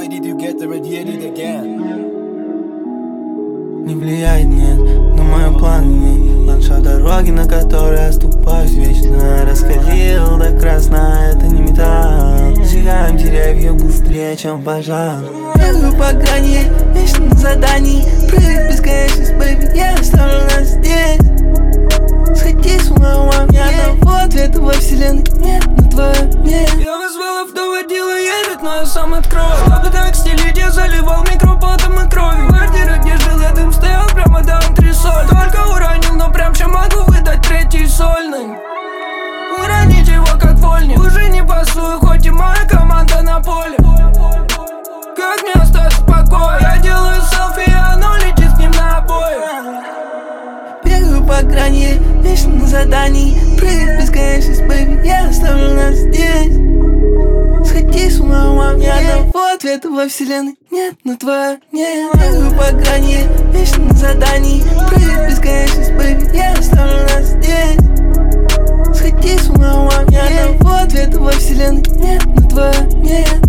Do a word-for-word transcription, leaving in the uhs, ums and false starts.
only did you get irradiated again. Не влияет, нет, на моем плане нет. Ландшафт дороги, на которой я ступаюсь вечно. Раскалил до красна, это не металл. Сжигаем деревья быстрее, чем пожар. Бегаю по грани, вечно на задании. Прыгать бесконечность, baby, я оставлю нас здесь. Сходи с ума, мам, ни одного ответа во вселенной нет на твое нет. Я вызвал авто, водила едет, но я сам открою. Чтобы так стилить, я заливал микропотом и кровью. Квартира, где жил я, дым стоял прямо до антресоль. Только уронил, но прям че могу выдать третий сольный. Уронить его как вольник. Уже не пасую, хоть и моя команда на поле. Как мне остаться в покое? Я делаю селфи, и оно летит к ним на обои. Бегаю по грани, вечно на задании. Прыгать бесконечность, baby, я оставлю нас здесь. Сходи с ума, мам, ни одного ответа во вселенной нет на твое нет. Бегаю по грани, вечно на задании. Прыгать бесконечность, baby, я оставлю нас здесь. Сходи с ума, мам, ни одного ответа во вселенной нет на твое нет.